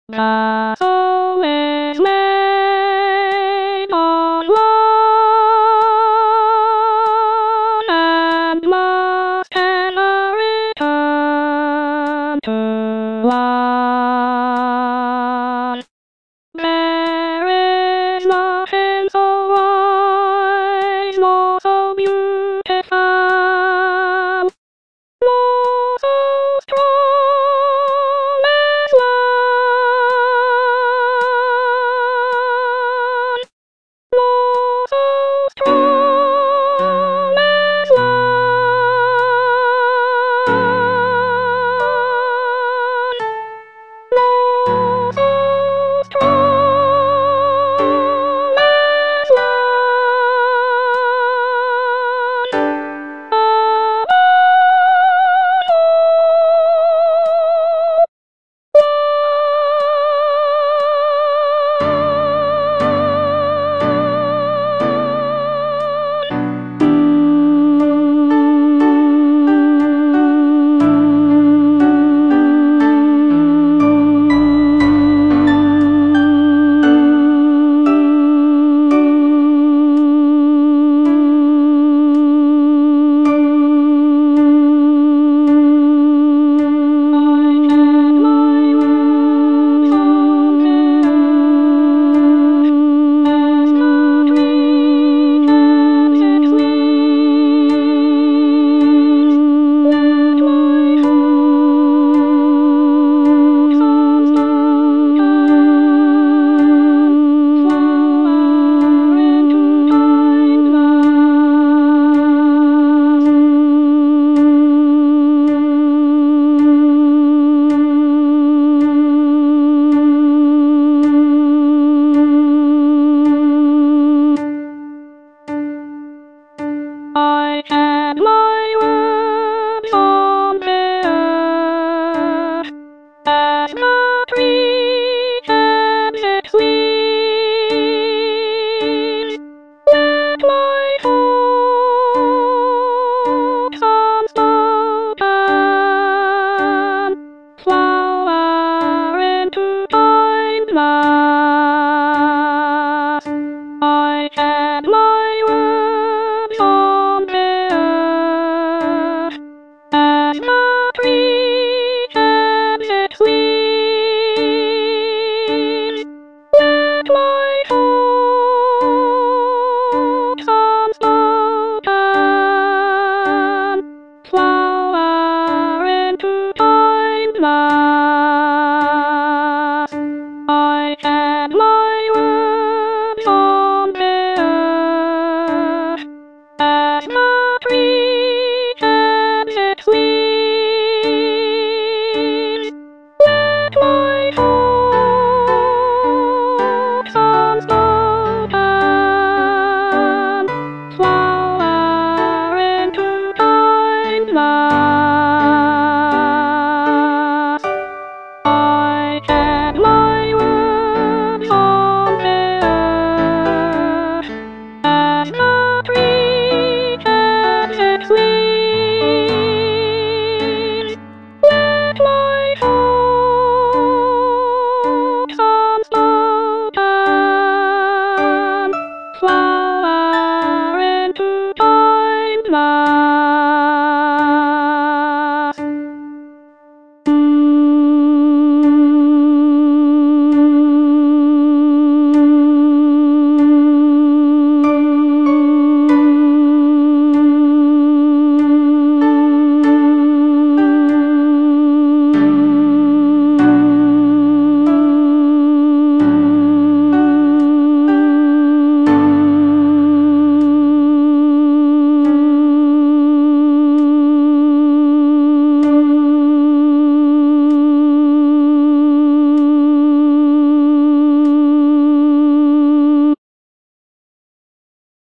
The soul is made on one and must ever return to one. There is nothing so wise, nor so beautiful, nor so strong as one, nor so strong as one, nor so strong as I had my works on the earth, as the tree has its wings. Let my thoughts unspoken flower into time's last. I had my words on the earth, as the tree has its wings. Let my thoughts unspoken flower into time's last.